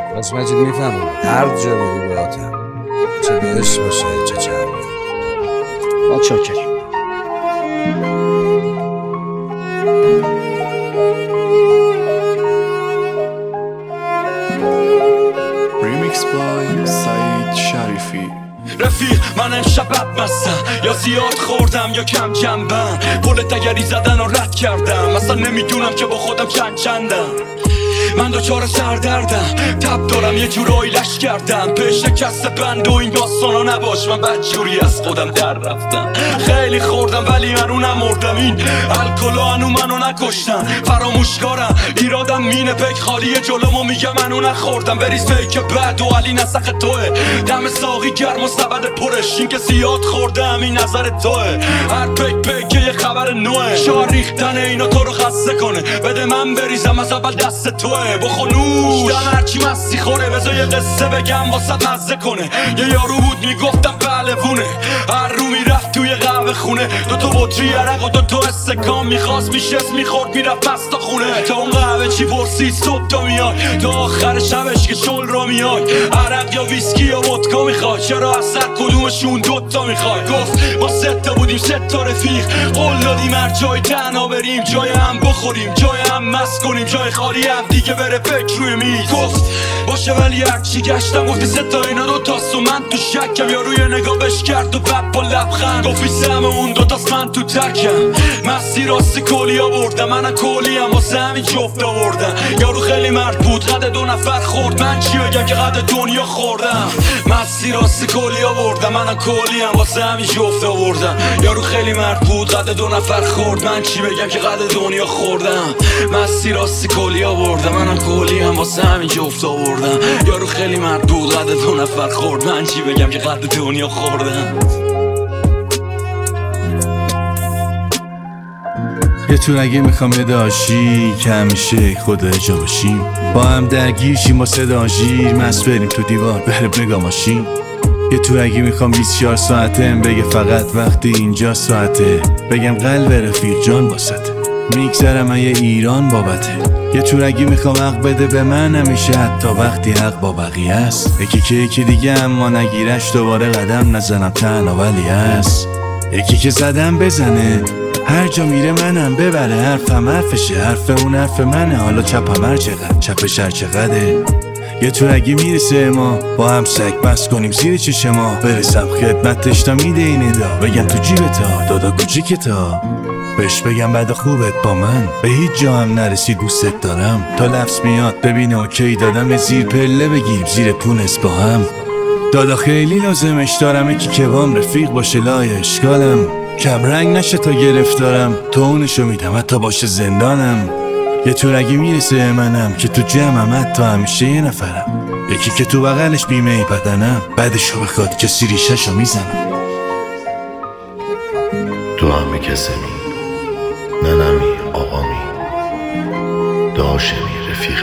بس مجید میفهمم هر جا بری باهاتم، چه دلش باشه چه چند. متشکرم. ریمیکس بای سعید شریفی. رفیق من امشب بدمستم، یا زیاد خوردم یا کم جنبم، پل دگری زدن و رد کردم، اصلا نمیدونم که با خودم چندم. من دوچار سردردم، تب دارم یه جورایی لش کردم، به شکست بند و این داستانا نباش، من بدجوری از خودم در رفتم. خیلی خوردم ولی منو نمردم، این الکلا هنو منو نکشتم. فراموشکارم ایرادم مینه پک خالیه جلومو میگه منو نخوردم. بریز پیک بد و علی نسخ توه، دم ساقی گرم و سبد پرش، این که زیاد خوردم این نظر توه. هر پیک یه خبر نوه، شار ریختن اینا تو رو خسته کنه، بده من بریزم از اول دست توه. بخونوش دم هرچی مستی خوره، بذار یه قصه بگم واسه مزه کنه. یه یارو بود میگفتم پهلوونه، هر رو میرفت توی قهوه خونه، دوتا بطری عرق و دوتا استکان میخواست میشست میخورد میرفت پس تا خونه. تا اون قهوه چی پرسی صبح تا میای، تا آخر شبش که شل را میای، عرق یا ویسکی یا ودکا میخوای، چرا از سر کدومشون دوتا میخوای. گفت ما سه تا بودیم سه تا رفیق، قول دادیم هر جای تنها بریم، جای هم بخوریم جای هم مست کنیم، جای خالی هم دیگه بره فکر روی میز. گفت باشه ولی هرچی گشتم گفتی سه تا اینا دوتاست و من تو شکم، یا روی نگاه بش کرد و بعد با لبخند گفت سهم اون دوتاست من تو ترکم. مستی راستی کلی آوردم، منم کلی هم واسه همین جفت آوردم. یارو خیلی مرد بود قد 2 نفر خورد، من چی بگم که قد دنیا خوردم. مستی راستی کلی آوردم، منم کلی هم واسه همین جفت آوردم. یارو خیلی مرد بود قد 2 نفر خورد، من چی بگم که قد دنیا خوردم. مستی راستی کلی آوردم، منم کلی هم واسه همین جفت آوردم. یارو خیلی مرد بود قد 2 نفر خورد، من چی بگم که قد دنیا خوردم. یه تورگی میخوام یه داشی که همیشه خدا جا باشیم، با هم درگیر شیم با صدا ژیر، مست بریم تو دیوار بره بگا ماشین. یه تورگی میخوام 24 ساعته بگه فقط وقتی اینجا ساعته، بگم قلب رفیق جان واسطه، میگذرم من یه ایران بابته. یه تورگی میخوام حق بده به من همیشه، حتی وقتی حق با بقیه است. یکی که یکی دیگه اما نگیرش دوباره قدم نزنم تنها ولی هست. یکی که زدم بزنه هر جا میره منم ببره، حرفم حرفشه حرف اون حرف منه، حالا چپم هر چقدر چپش هر چقدره. یه تورگی میرسه ما با هم سگ بس کنیم زیر چش ما، برسم خدمتش تا میده این ادا، بگم تو جیبتا دادا کوچیکتا، بهش بگم بعد خوبت با من به هیچ جا هم نرسید دوستت دارم، تا لفظ میاد ببینه اوکی دادم زیر پله بگیریم زیر پونس با هم. دادا خیلی لازمش دارم یکی که بام رفیق باشه لای اشکالم، کم رنگ نشه تا گرفتارم، تو اونشو میدم حتی باشه زندانم. یه تورگی میرسه منم که تو جمعم حتی همیشه یه نفرم، یکی که تو بغلش بیمه بدنم، بعدشو بخواد کسی ریشهشو میزنم. تو هم کسمی ننمی آقامی داشمی رفیقه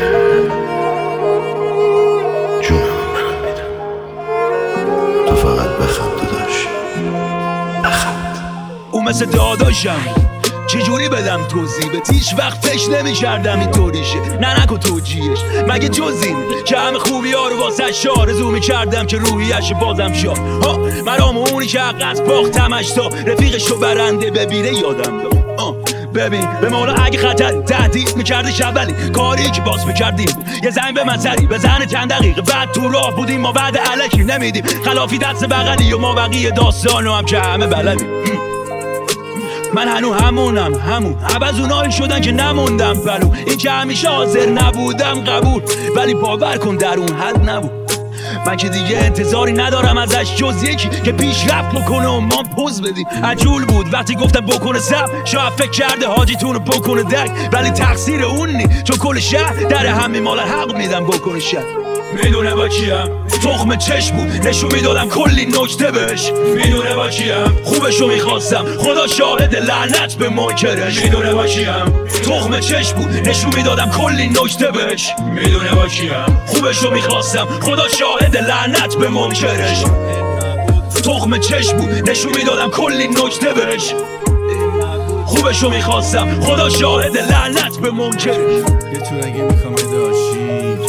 جونم برات میدم، تو فقط بخند داداش بخند. اون مثل داداشم چجوری بدم توضیح بهت، هیچ وقت فکر نمی‌کردم اینطوریشه، نه نکن توجیهش مگه جز این که همه خوبی ها رو واسش آرزو می‌کردم که روحیش بازم شاد. ها مرام اونی که حق از باختمش تا رفیقش رو برنده ببینه یادم داد. ببین به مولا اگه خطری تهدید میکردی شبلی، کاری که باز میکردیم یه زنگ به من سری بزنه چند دقیقه بعد تو راه بودیم، ما بعد علکی نمیدیم خلافی دست بغلی و ما بقیه داستانو هم که همه بلدیم. من همون عوض اونایی شدن که نموندم پلو، این که همیشه حاضر نبودم قبول، ولی باور کن در اون حد نبود. من که دیگه انتظاری ندارم ازش جز یکی که پیشرفت بکنه و ما پوز بدیم. عجول بود وقتی گفتم بکنه سب، شاید فکر کرده حاجیتون رو بکنه دک، ولی تقصیر اون نی چون کل شهر در همین مال حق میدم بکنه شهر. میدونه با کیم تخم چشم بود نشون میدادم کلی نکته بهش، میدونه با کیم خوبشو میخواستم خدا شاهد لعنت به منکرش. میدونه با کیم تخم چشم بود نشون میدادم کلی نکته بهش، میدونه با کیم خوبشو میخواستم خدا شاهد لعنت به منکرش. تخم چشم بود نشون میدادم کلی نکته بهش، خوبشو میخواستم خدا شاهد لعنت به منکرش. یه تورگی میخوام یه داشی که همیشه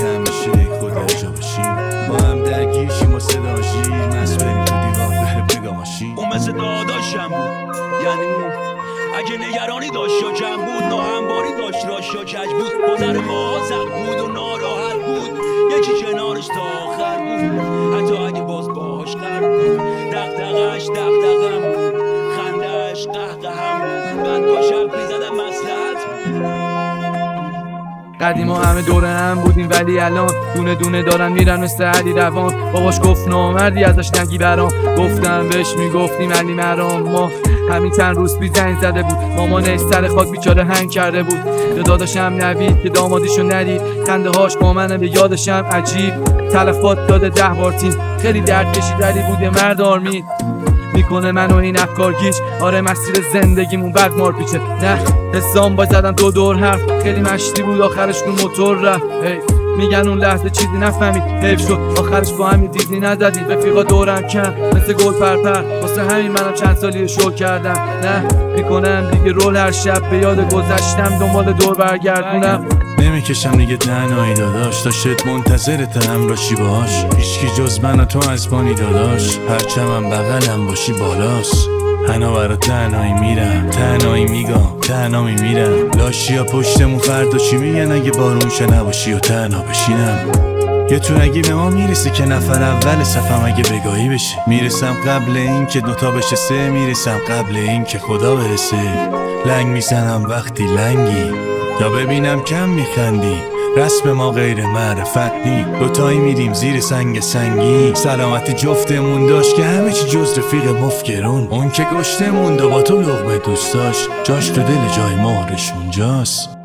همیشه خدا جا باشیم. با هم درگیر شیم و صدا شیر مست بریم تو دیوار بره بگا ماشین. اون مثل داداشم بود، یعنی اگه نگرانی داشت یا کم بود، ناهمواری داشت راش یا کج بود، گذر ما زد بود و ناراحت بود، یکی کنارش تا آخر بود، حتی اگه باز باش خر بود، دغدغه‌اش دغدغه‌ام بود، خنده‌اش قهقه‌ام بود، بعد با شب می‌زدم مصلحت بود. قدیما همه دور هم بودیم ولی الان دونه دونه دارن میرن مثل علی روان. باباش گفت نامردی ازش نگی برام، گفتم بهش میگفتیم علی مرام. ما همین چند روز بی زنگ زده بود، مامانش سر خاک بیچاره هنگ کرده بود. داداشم نوید که دامادیشو ندید، خنده هاش با منه به یادشم عجیب. تلفات داده 10 بار تیم، خیلی درد کشید ولی بود یه مرد آرمید. میکنه منو این افکار گیج، آره مسیر زندگیمون بد مار پیچه. نه حسام با زدم دور حرف، خیلی مشتی بود آخرش تو موتور رفت. میگن اون لحظه چیزی نفهمید، حیف شد آخرش با همین دیزنی نزدید. رفیقا دورم کم مثل گل پرپر، واسه همین منم چند سالی شو کردم. نه میکنم دیگه رول هر شب، به یاد گذشتم دنبال دور برگردونم. نمیکشم دیگه تنهایی داداش، تا شد منتظرت همراشی باش. هیچکی جز من و تو از بانی داداش، هرچمم بغلم باشی بالاست. هنا برا تنهایی میرم، تنهایی میگم، تنها میمیرم. لاشیا پشتمون فردا چی میگن اگه بارون شه نباشی و تنها بشینم. یه تو اگه به ما میرسه که نفر اول صفم اگه بگاهی بشه. میرسم قبل این که دوتا بشه سه، میرسم قبل این که خدا برسه. لنگ میزنم وقتی لنگی، یا ببینم کم میخندی. رسم ما غیر معرفت نی، دوتایی میریم زیر سنگ سنگی. سلامت جفتمون داشت که همه چی جز رفیق مفکرون. اون که گشته موند و با تو لقمه دوست داشت، جاش تو دل جای مهرش اونجاست.